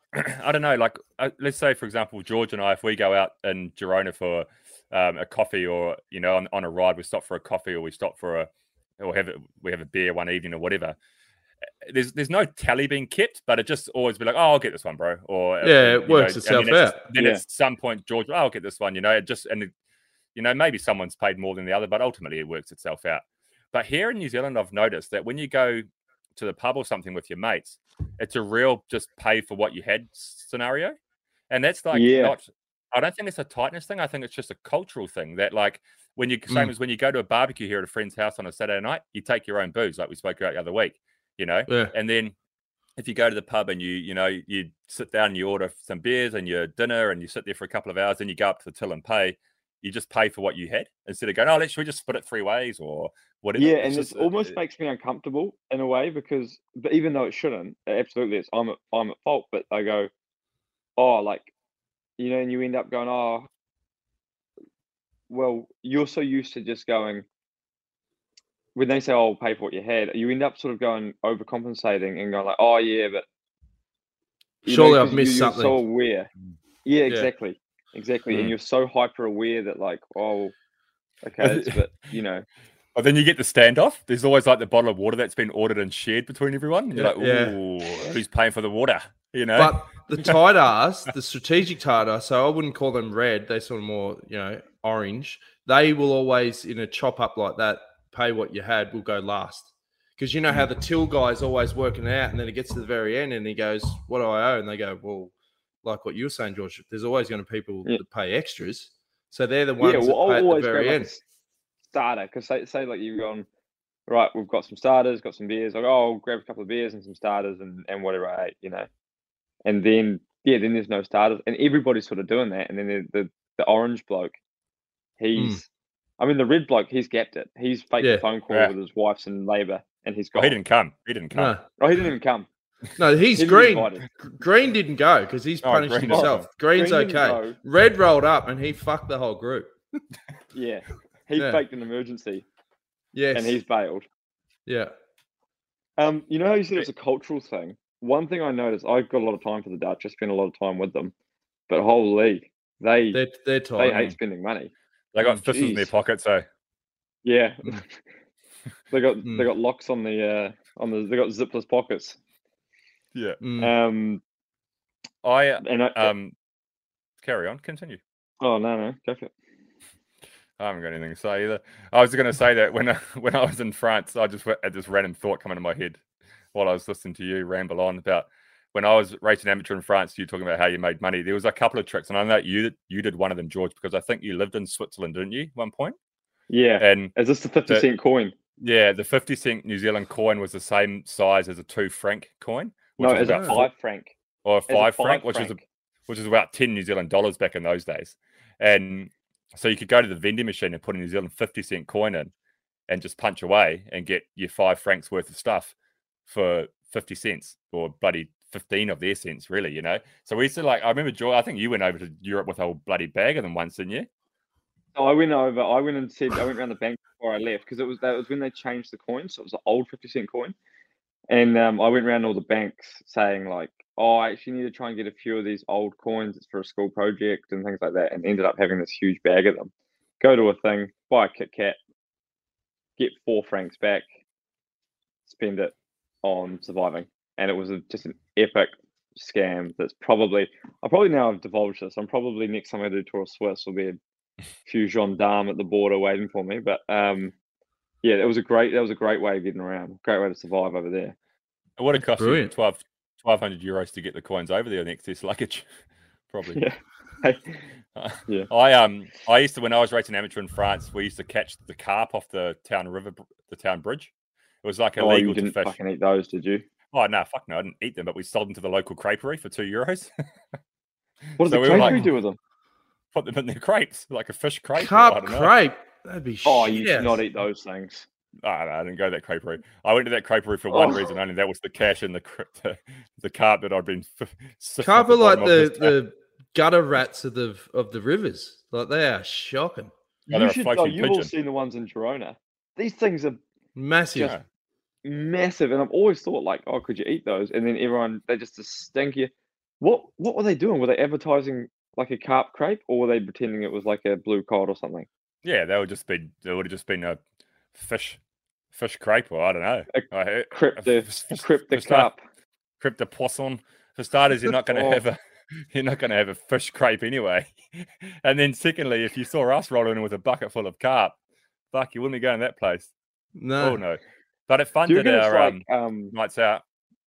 I don't know, like, uh, let's say, for example, George and I, if we go out in Girona for um, a coffee or, you know, on, on a ride, we stop for a coffee or we stop for a, or have a, we have a beer one evening or whatever. There's there's no tally being kept, but it just always be like, oh, I'll get this one, bro. Or yeah, you it works know, itself and then out. it's- Then Yeah. at some point, George, oh, I'll get this one. You know, it just and you know maybe someone's paid more than the other, but ultimately it works itself out. But here in New Zealand, I've noticed that when you go to the pub or something with your mates, it's a real just pay for what you had scenario, and that's like Yeah. not. I don't think it's a tightness thing. I think it's just a cultural thing that like when you same Mm. as when you go to a barbecue here at a friend's house on a Saturday night, you take your own booze, like we spoke about the other week. You know, Yeah. and then if you go to the pub and you, you know, you sit down and you order some beers and your dinner and you sit there for a couple of hours and you go up to the till and pay, you just pay for what you had instead of going, oh, let's, should we just split it three ways or whatever. Yeah, It's and just, it almost makes me uncomfortable in a way because, but even though it shouldn't, absolutely, it's I'm at, I'm at fault. But I go, oh, like, you know, and you end up going, oh, well, you're so used to just going. When they say, "Oh, I'll pay for what you had," you end up sort of going overcompensating and going like, "Oh, yeah, but you Surely know, I've 'cause missed you, you're something. so aware." Yeah, Yeah. exactly, exactly, Mm. and you're so hyper aware that like, oh, okay, it's a bit, you know. But then you get the standoff. There's always like the bottle of water that's been ordered and shared between everyone. And you're like, Yeah, ooh, who's paying for the water? You know? But the tight ass, the strategic tight ass, so I wouldn't call them red. They're sort of more, you know, orange. They will always, in a chop up like that, pay what you had will go last. Because you know how the till guy's always working it out, and then it gets to the very end and he goes, what do I owe? And they go, well, like what you were saying, George, there's always going to be people Yeah. that pay extras. So they're the ones Yeah, well, that pay I'll at the always very grab like end. a starter because say, say like you've gone, right, we've got some starters, got some beers. Like, oh, I'll grab a couple of beers and some starters and, and whatever I ate, you know. And then, yeah, then there's no starters. And everybody's sort of doing that. And then the, the, the orange bloke, he's, mm. I mean, the red bloke, he's gapped it. He's faked Yeah. a phone call Yeah. with his wife's in labour and he's Oh, got. he didn't come. He didn't come. No, Oh, he didn't even come. no he's He didn't green. get invited. Green didn't go because he's Oh, punished Green didn't himself. go. Green's Green didn't okay. go. Red rolled up and he fucked the whole group. Yeah. He Yeah. faked an emergency Yes. and he's bailed. Yeah. Um, you know how you said it's a cultural thing? One thing I noticed, I've got a lot of time for the Dutch. I spend a lot of time with them. But holy, they They're, they're they tight. hate spending money. They got Oh, fists in their jeez. pockets, so Yeah. Mm. they got Mm. they got locks on the uh on the they got zipless pockets. yeah. Mm. Um I and I, um carry on, continue. oh no no, go for it. I haven't got anything to say either. I was going to say that when I, when I was in France, I just had this random thought come into my head while I was listening to you ramble on about when I was racing amateur in France. You talking about how you made money. There was a couple of tricks, and I know that you you did one of them, George, because I think you lived in Switzerland, didn't you? At one point. Yeah. And Is this the fifty the- cent coin? yeah, the fifty cent New Zealand coin was the same size as a two franc coin, which No, was it's a about five four, franc. or a It's a five, five franc, which is a, franc. which is about ten New Zealand dollars back in those days. And so you could go to the vending machine and put a New Zealand fifty cent coin in and just punch away and get your five francs worth of stuff for fifty cents or bloody fifteen of their cents, really, you know? So we used to like, I remember, Joy, I think you went over to Europe with a whole bloody bag of them once, didn't you? So I went over, I went and said, I went around the bank before I left because it was that was when they changed the coin. So it was an old fifty cent coin. And um, I went around all the banks saying, like, oh, I actually need to try and get a few of these old coins. It's for a school project and things like that. And ended up having this huge bag of them. Go to a thing, buy a Kit Kat, get four francs back, spend it on surviving. And it was a, just an epic scam that's probably, I probably now have divulged this. I'm probably next time I do Tour of Swiss will be a few gendarmes at the border waiting for me. But um, yeah, it was a great, that was a great way of getting around. Great way to survive over there. It would have cost Brilliant. you twelve, twelve hundred euros to get the coins over there on excess luggage, probably. Yeah. Hey, Uh, Yeah. I um I used to when I was racing amateur in France, we used to catch the carp off the town river, the town bridge. It was like oh, illegal you to didn't fish. fucking eat those, did you? Oh no, fuck no, I didn't eat them, but we sold them to the local creperie for two euros. What did So the we were creperie like- do with them? Put them in their crepes, like a fish crepe. or I Carp don't know. crepe. That'd be Oh, shit. you should not eat those things. Oh, no, I didn't go to that creperie. I went to that creperie for one Oh. reason only. That was the cash and the cre- the, the carp that I'd been. f- sifting Carp at are like bottom of the, this town. the gutter rats of the of the rivers. Like they are shocking. Oh, they're you a should. Oh, floating you've all pigeon. seen the ones in Girona. These things are Massive. Just- massive, and I've always thought like, oh, could you eat those? And then everyone, they just stink you. What What were they doing? Were they advertising like a carp crepe, or were they pretending it was like a blue cod or something? Yeah, that would just be. It would have just been a fish, fish crepe, or I don't know. A I heard- Crepe a de f- f- crepe de for start- carp. crepe de poisson. For starters, you're not going to Oh. have a. You're not going to have a fish crepe anyway. And then, secondly, if you saw us rolling in with a bucket full of carp, fuck, you wouldn't be going to that place. No. Oh no! But it Do you funded reckon it's our like um, um? nights out.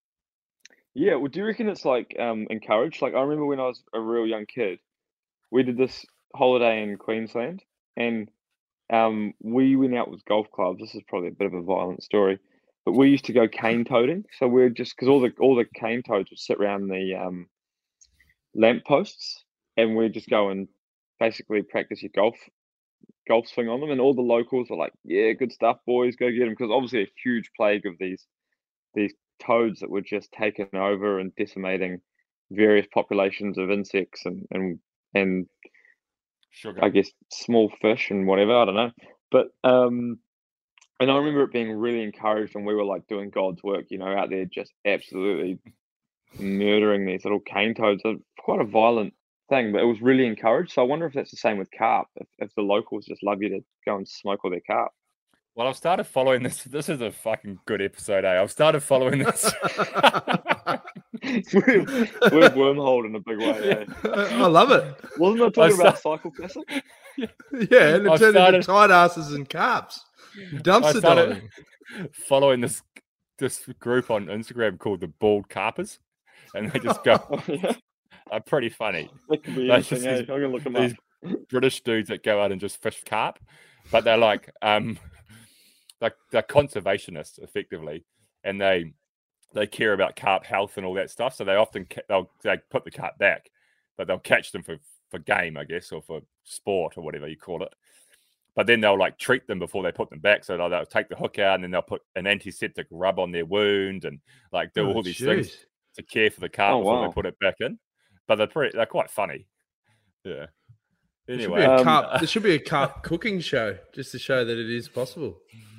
Yeah, well, do you reckon it's like um encouraged? Like I remember when I was a real young kid, we did this holiday in Queensland, and um we went out with golf clubs. This is probably a bit of a violent story, but we used to go cane toading. So we're just because all the all the cane toads would sit around the um lamp posts, and we'd just go and basically practice your golf golf swing on them. And all the locals were like, "Yeah, good stuff, boys, go get them," because obviously a huge plague of these these toads that were just taking over and decimating various populations of insects and and and Sugar. I guess small fish and whatever, I don't know. But um and I remember it being really encouraged, and we were like doing God's work, you know, out there just absolutely murdering these little cane toads. It's quite a violent thing, but it was really encouraged. So I wonder if that's the same with carp, if, if the locals just love you to go and smoke all their carp. Well, I've started following this. This is a fucking good episode, eh? I've started following this. we're, we're wormholed in a big way. Eh? I love it. Wasn't I I talking about start- Cycle Classic? Yeah, and it I turned started- into tight asses and carps. I Dumpster started diving. following this this group on Instagram called the Bald Carpers, and they just go. Oh, yeah, Are pretty funny. that could be That's anything. just Eh? these- I'm gonna look them these up. British dudes that go out and just fish carp, but they're like, um, like they're conservationists effectively, and they they care about carp health and all that stuff. So they often they'll they put the carp back, but they'll catch them for for game, I guess, or for sport or whatever you call it. But then they'll like treat them before they put them back. So they'll, they'll take the hook out and then they'll put an antiseptic rub on their wound and like do Oh, all these geez. things to care for the carp Oh, before wow. they put it back in. But they're pretty, they're quite funny. Yeah. There should Anyway, be a Um, carp, there should be a carp cooking show just to show that it is possible.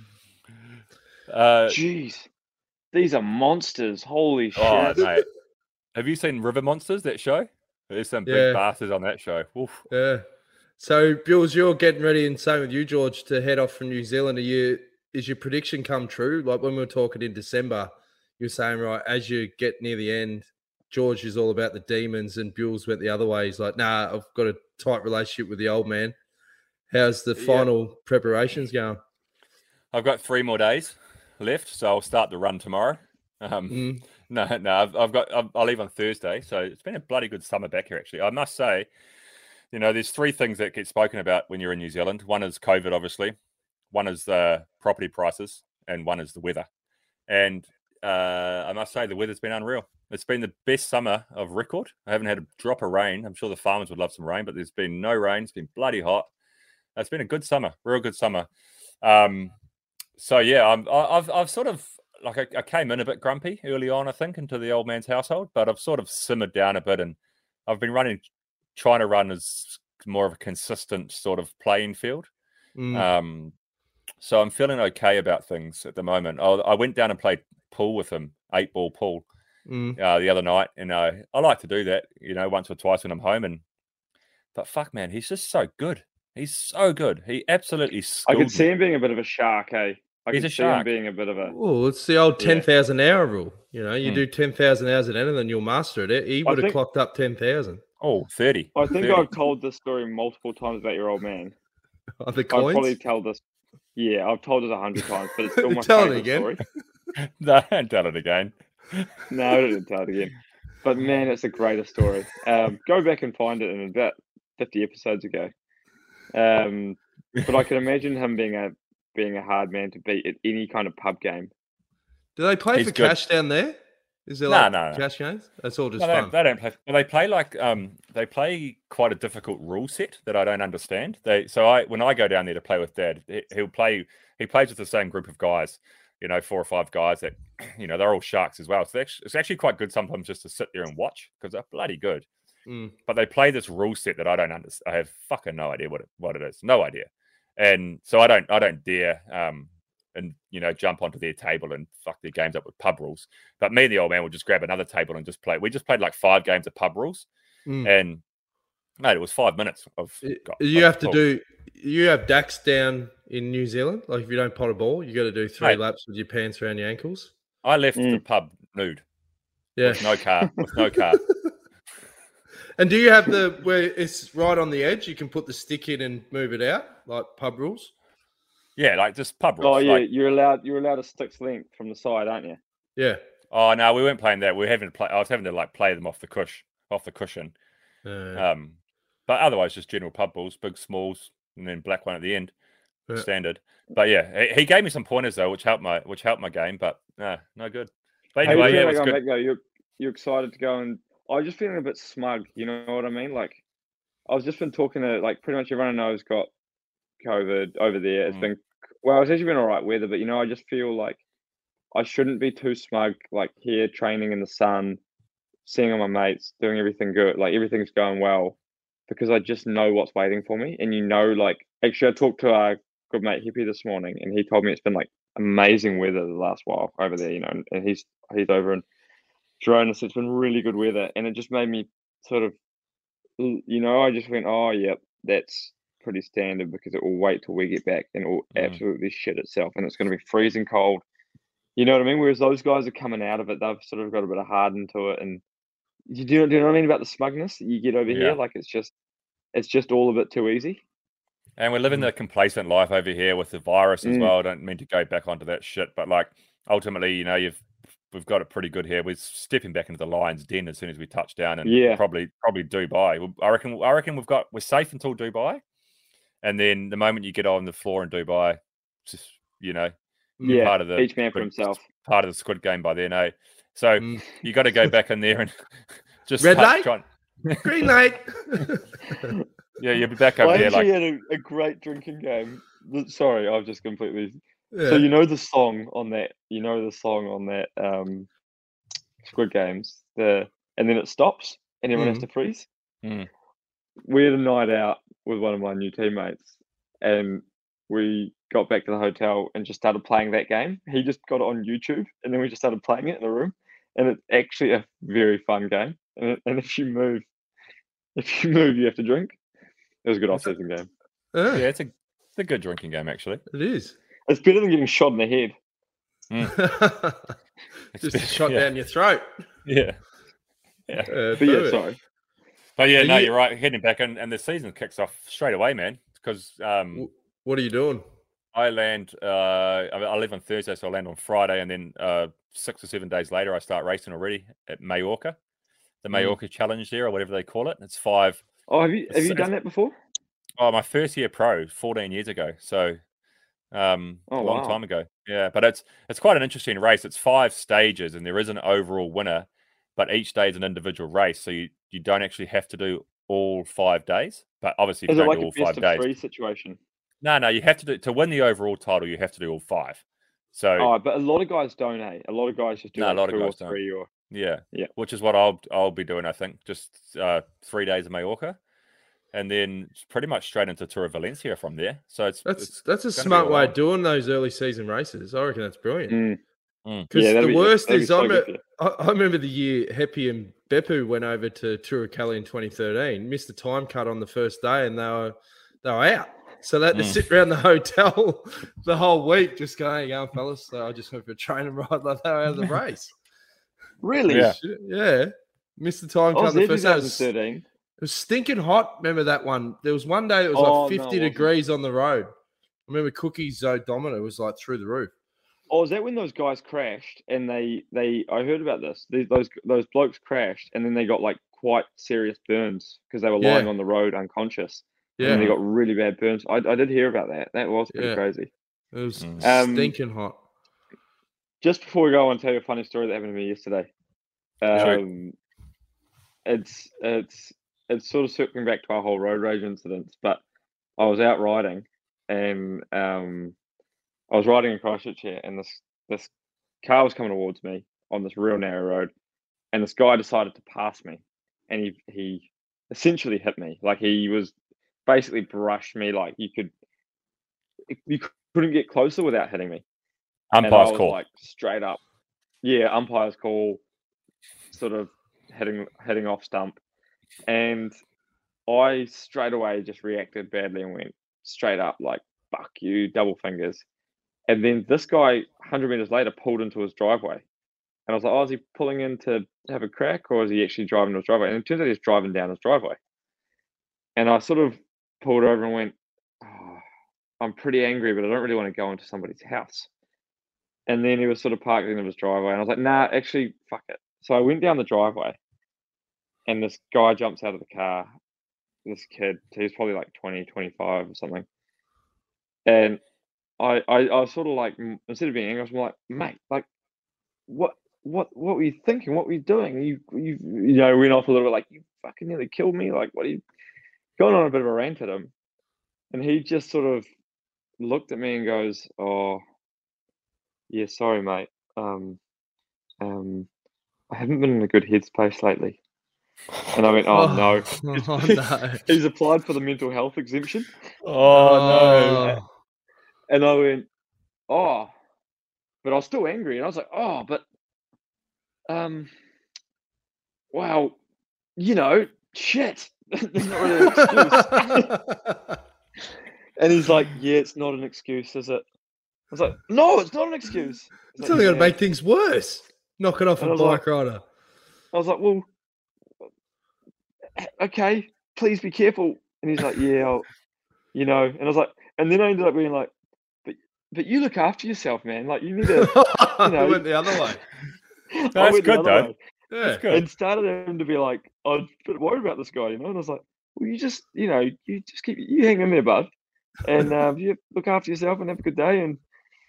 uh, Jeez, these are monsters. Holy oh, shit! mate. Have you seen River Monsters, that show? There's some big Yeah. bastards on that show. Oof. Yeah. So, Bills, you're getting ready, and same with you, George, to head off from New Zealand. Are you? Is your prediction come true? Like when we were talking in December, you were saying, right, as you get near the end, George is all about the demons, and Bills went the other way. He's like, nah, I've got a tight relationship with the old man. How's the Yeah. final preparations going? I've got three more days left, so I'll start the run tomorrow. Um, Mm. No, no, I've, I've got. I've, I'll leave on Thursday, so it's been a bloody good summer back here. Actually, I must say, you know, there's three things that get spoken about when you're in New Zealand. One is COVID, obviously. One is the property prices, and one is the weather. And uh, I must say, the weather's been unreal. It's been the best summer of record. I haven't had a drop of rain. I'm sure the farmers would love some rain, but there's been no rain. It's been bloody hot. It's been a good summer, real good summer. Um, so yeah, I'm, I- I've I've sort of like I, I came in a bit grumpy early on, I think, into the old man's household, but I've sort of simmered down a bit, and I've been running, trying to run as more of a consistent sort of playing field. Mm. Um, so I'm feeling okay about things at the moment. I, I went down and played pool with him, eight ball pool, Mm. uh, the other night, and uh, I like to do that, you know, once or twice when I'm home. And but fuck, man, he's just so good. He's so good. He absolutely. I schooled could see me. him being a bit of a shark, eh? I He's could a see him shark. being a bit of a. Oh, it's the old Yeah. ten thousand hour rule. You know, you Mm. do ten thousand hours at anything, you'll master it. He I would have think- clocked up ten thousand. Oh, thirty. I think thirty. I've told this story multiple times about your old man. Are the I'd probably coins? tell this. Yeah, I've told it a hundred times, but it's still my Tell it favorite again. story. No, don't tell it again. No, I didn't tell it again. But man, it's the greatest story. Um, go back and find it in about fifty episodes ago. Um, but I can imagine him being a being a hard man to beat at any kind of pub game. Do they play He's for good. cash down there? Is there No, like no, no. cash games? That's all just No, they, fun. don't, they don't play. Well, they play like um, they play quite a difficult rule set that I don't understand. They so I when I go down there to play with Dad, he, he'll play. He plays with the same group of guys, you know, four or five guys that, you know, they're all sharks as well. So it's actually, it's actually quite good sometimes just to sit there and watch because they're bloody good. Mm. But they play this rule set that I don't understand. I have fucking no idea what it, what it is. No idea. And so I don't I don't dare um and you know jump onto their table and fuck their games up with pub rules. But me and the old man would just grab another table and just play. We just played like five games of pub rules, Mm. and mate, it was five minutes of. Y- God, You of have to pool. do. You have Dax down in New Zealand. Like if you don't pot a ball, you got to do three Mate. laps with your pants around your ankles. I left the Mm. pub nude Yeah. with no car. With no car. And do you have the where it's right on the edge? You can put the stick in and move it out, like pub rules. Yeah, like just pub rules. Oh yeah, like, you're allowed you're allowed a stick's length from the side, aren't you? Yeah. oh no, we weren't playing that. We were having to play. I was having to like play them off the cush, off the cushion. Uh, Um, but otherwise, just general pub balls, big smalls, and then black one at the end, Yeah. standard. But yeah, he, he gave me some pointers though, which helped my which helped my game. But no, no good. But How you anyway, yeah, it feeling was going good. back though? You're you're excited to go and I was just feeling a bit smug. You know what I mean? Like I was just been talking to like pretty much everyone I know's got COVID over there. It's Mm. been well, it's actually been all right weather, but you know, I just feel like I shouldn't be too smug. Like here, training in the sun, seeing all my mates, doing everything good, like everything's going well, because I just know what's waiting for me. And you know, like actually, I talked to our good mate Hippie this morning, and he told me it's been like amazing weather the last while over there. You know, and, and he's he's over in Girona, so it's been really good weather, and it just made me sort of, l- you know, I just went, oh, yep, that's pretty standard because it will wait till we get back and it will Mm. absolutely shit itself, and it's going to be freezing cold. You know what I mean? Whereas those guys are coming out of it, they've sort of got a bit of hardened to it, and you do, do you know what I mean about the smugness that you get over Yeah. here? Like it's just, it's just all a bit too easy. And we're living Mm. the complacent life over here with the virus as Mm. well. I don't mean to go back onto that shit, but like ultimately, you know, you've we've got it pretty good here. We're stepping back into the lion's den as soon as we touch down, and Yeah. probably probably Dubai. Well, I reckon I reckon we've got we're safe until Dubai, and then the moment you get on the floor in Dubai, just you know, Yeah, part of the each man for Squid- himself. part of the Squid Game by then, eh? So Mm. you got to go back in there and just Red start light? trying- Green light. Yeah, you'll be back over I there actually like had a, a great drinking game. The- Sorry, I've just completely. Yeah. So you know the song on that. You know the song on that um, Squid Games. The and then it stops and everyone has Mm. to freeze. Mm. We had a night out with one of my new teammates, and we got back to the hotel and just started playing that game. He just got it on YouTube, and then we just started playing it in a room. And it's actually a very fun game. And, it- and if you move, if you move, you have to drink. It was a good That's a- off-season game. Yeah, yeah, it's a it's a good drinking game actually. it is. It's better than getting shot in the head. Just a It's- shot yeah. down your throat. Yeah. Yeah. Uh, But yeah, perfect. sorry. But yeah, Are no, you- you're right. Heading back and, and the season kicks off straight away, man. Because um, Wh- What are you doing? I land, uh, I I leave on Thursday, so I land on Friday, and then uh, six or seven days later, I start racing already at Majorca, the Mm. Majorca Challenge there, or whatever they call it. It's five. Oh, have you have you It's- done that before? Oh, my first year pro, fourteen years ago. So um, Oh, a long wow. time ago. Yeah, but it's it's quite an interesting race. It's five stages, and there is an overall winner, but each day is an individual race, so you, you don't actually have to do all five days. But obviously, if Is you it don't like do a all best five of days, three situation? no, no, you have to do to win the overall title. You have to do all five. So Oh, but a lot of guys don't. Eh? A lot of guys just do No, a like lot of two or guys don't. three or. yeah, Yeah. which is what I'll I'll be doing. I think just uh, three days of Majorca, and then pretty much straight into Tour of Valencia from there. So it's That's it's, that's a gonna be smart all way on. of doing those early season races. I reckon that's brilliant. Mm. Mm. Because Yeah, that'd the be- worst that'd be is, so I, good me- for you. I, I remember the year Heppy and Beppu went over to Tour of Cali in twenty thirteen, missed the time cut on the first day, and they were they were out. So they had to Mm. sit around the hotel the whole week, just going, "Hey, going fellas, so I just went for a train and ride like they were out of the race." Really? Yeah. Shit, yeah, missed the time I cut was the there first day. It was, it twenty thirteen. was stinking hot. Remember that one? There was one day it was Oh, no, like it fifty wasn't. degrees on the road. I remember Cookie's odometer was like through the roof. Oh, is that when those guys crashed and they they? I heard about this. These, those those blokes crashed and then they got like quite serious burns because they were Yeah. lying on the road unconscious. And Yeah, they got really bad burns. I, I did hear about that. That was pretty Yeah. crazy. it was Mm. Um, stinking hot. Just before we go, I want to tell you a funny story that happened to me yesterday. Sure. Um, it's it's it's sort of circling back to our whole road rage incidents, but I was out riding and um, I was riding in Christchurch here, and this this car was coming towards me on this real narrow road, and this guy decided to pass me, and he he essentially hit me. Like he was basically brushed me. Like you could you couldn't get closer without hitting me. And I Umpire's was call. like straight up, yeah, umpire's call, sort of heading heading off stump, and I straight away just reacted badly and went straight up like fuck you, double fingers. And then this guy, one hundred meters later, pulled into his driveway, and I was like, oh, is he pulling in to have a crack, or is he actually driving to his driveway? And it turns out he's driving down his driveway. And I sort of pulled over and went, oh, I'm pretty angry, but I don't really want to go into somebody's house. And then he was sort of parked in his driveway, and I was like, nah, actually, fuck it. So I went down the driveway, and this guy jumps out of the car. This kid, he's probably like twenty, twenty-five or something. And I, I, I was sort of like, m- instead of being angry, I was more like, mate, like, what, what, what were you thinking? What were you doing? You, you, you know, went off a little bit like, you fucking nearly killed me. Like, what are you going on a bit of a rant at him? And he just sort of looked at me and goes, oh, yeah, sorry, mate. Um, um, I haven't been in a good headspace lately. And I went, oh, no. Oh, no. He's applied for the mental health exemption. Oh no! And I went, oh, but I was still angry. And I was like, oh, but, um, well, you know, shit. That's not really an excuse. And he's like, yeah, it's not an excuse, is it? I was like, no, it's not an excuse. He's It's like, only going to "Yeah." make things worse. Knocking off And a I was like- bike rider. I was like, well, okay, please be careful. And he's like, yeah, I'll, you know. And I was like, and then I ended up being like, but but you look after yourself, man. Like you need to. It know, went the other way. I That's went the good, other though. way. Yeah. That's good. And started him to be like, I was a bit worried about this guy, you know. And I was like, well, you just, you know, you just keep you hang in there, bud, and um, you look after yourself and have a good day. And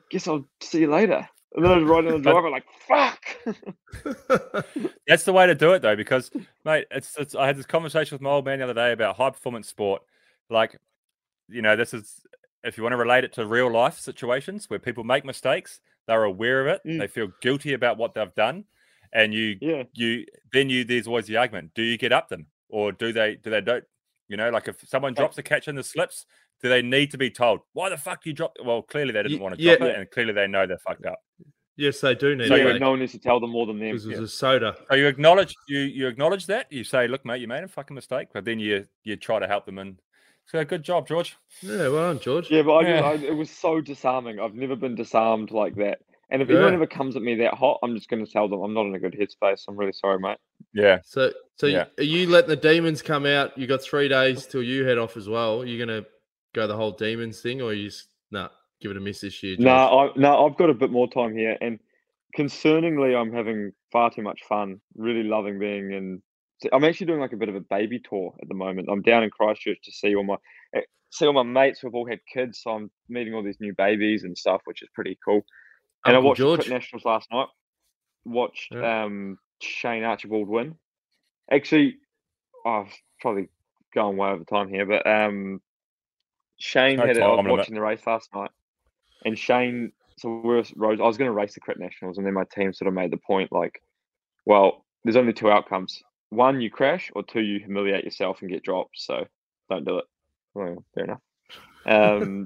guess I'll see you later. And then I was riding on the driver like, fuck. That's the way to do it, though, because, mate, it's, it's. I had this conversation with my old man the other day about high performance sport. Like, you know, this is, if you want to relate it to real life situations where people make mistakes, they're aware of it, Mm. they feel guilty about what they've done, and you, Yeah. you, then you, there's always the argument: do you get up them, or do they, do they don't? You know, like if someone drops a catch in the slips, do they need to be told why the fuck you dropped? Well, clearly they didn't Y- want to yeah. drop it, and clearly they know they're fucked up. Yes, they do need So it. you yeah, mate, no one needs to tell them more than them. because it was yeah. a soda. So you acknowledge you you acknowledge that. You say, look, mate, you made a fucking mistake, but then you you try to help them. And so good job, George. Yeah, well done, George. Yeah, but I, Yeah. I, it was so disarming. I've never been disarmed like that. And if Yeah. anyone ever comes at me that hot, I'm just going to tell them I'm not in a good headspace. I'm really sorry, mate. Yeah. So, so Yeah. you, are you letting the demons come out? You got three days till you head off as well. Are you going to go the whole demons thing, or are you just nah, give it a miss this year? George? No, I, no, I've got a bit more time here, and concerningly, I'm having far too much fun. Really loving being in. I'm actually doing like a bit of a baby tour at the moment. I'm down in Christchurch to see all my eh, see all my mates who've all had kids, so I'm meeting all these new babies and stuff, which is pretty cool. And Uncle I watched George. the Cricket Nationals last night. Watched Yeah. um, Shane Archibald win. Actually, oh, I've probably going way over time here, but um, Shane No had. A, I time was limit. watching the race last night, and Shane. So we were, I was going to race the Cricket Nationals, and then my team sort of made the point, like, well, there's only two outcomes: one, you crash, or two, you humiliate yourself and get dropped. So don't do it. Well, fair enough. Um,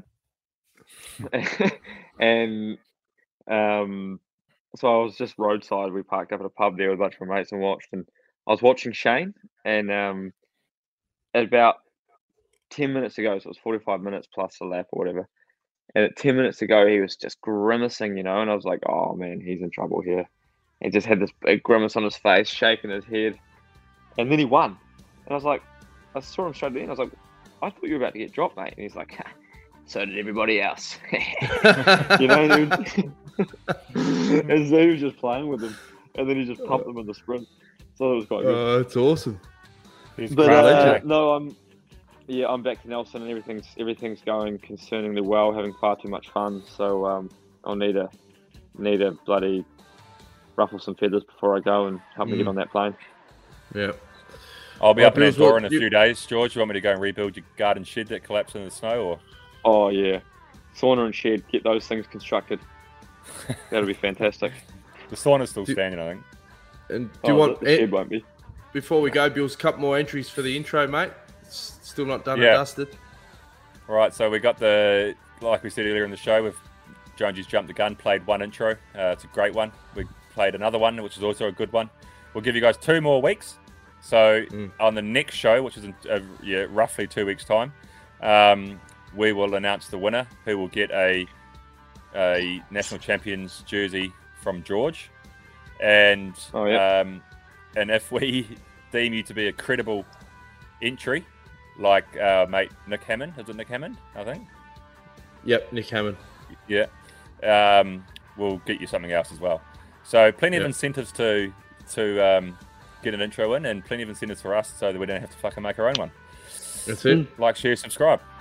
and um, so I was just roadside. We parked up at a pub there with a bunch of my mates and watched. And I was watching Shane, and um, at about ten minutes ago, so it was forty-five minutes plus a lap or whatever. And at ten minutes ago, he was just grimacing, you know, and I was like, oh man, he's in trouble here. He just had this big grimace on his face, shaking his head. And then he won. And I was like, I saw him straight in. I was like, I thought you were about to get dropped, mate. And he's like, so did everybody else. You know, and, he was, and so he was just playing with him. And then he just pumped them in the sprint. So it was quite good. Oh, that's awesome. He's But great, uh, isn't he? no, I'm yeah, I'm back to Nelson, and everything's everything's going concerningly well. Having far too much fun, so um, I'll need a need a bloody ruffle some feathers before I go and help me get Mm. on that plane. Yeah. I'll be Well, up in Bills, Andorra what in a you- few days, George. You want me to go and rebuild your garden shed that collapsed in the snow, or Oh yeah, sauna and shed, get those things constructed. That'll be fantastic. the sauna's still Do- standing? I think. And do you Oh, want the, the eh, shed won't be. before we go, Bill's, a couple more entries for the intro, mate? It's still not done Yeah. and dusted. All right, so we got the, like we said earlier in the show, with Jonesy's jumped the gun, played one intro. Uh, it's a great one. We played another one, which is also a good one. We'll give you guys two more weeks. So Mm. on the next show, which is in uh, yeah, roughly two weeks' time, um, we will announce the winner, who will get a a national champions jersey from George. And Oh, yeah. um, and if we deem you to be a credible entry, like uh, mate Nick Hammond, is it Nick Hammond? I think. Yep, Nick Hammond. Yeah, um, we'll get you something else as well. So plenty of Yeah. incentives to to um, get an intro in, and plenty of incentives for us, so that we don't have to fucking make our own one. That's it. Like, share, subscribe.